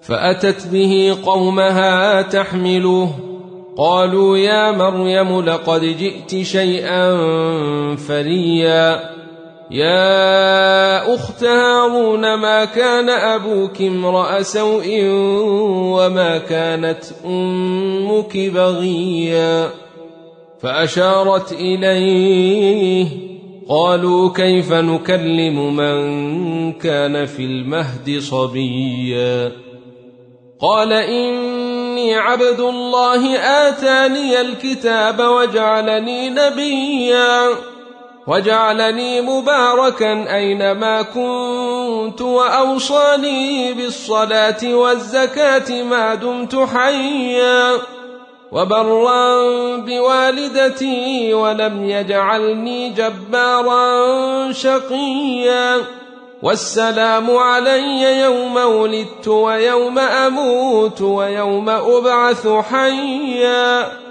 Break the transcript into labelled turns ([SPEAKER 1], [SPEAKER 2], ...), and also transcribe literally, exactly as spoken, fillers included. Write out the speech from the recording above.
[SPEAKER 1] فأتت به قومها تحمله قالوا يا مريم لقد جئت شيئا فريا يا أخت هارون ما كان أبوك امرأ سوء وما كانت أمك بغيا فأشارت إليه قالوا كيف نكلم من كان في المهد صبيا قال إني عبد الله آتاني الكتاب وجعلني نبيا وجعلني مباركا أينما كنت وأوصاني بالصلاة والزكاة ما دمت حيا وبرا بوالدتي ولم يجعلني جبارا شقيا والسلام علي يوم ولدت ويوم أموت ويوم أبعث حيا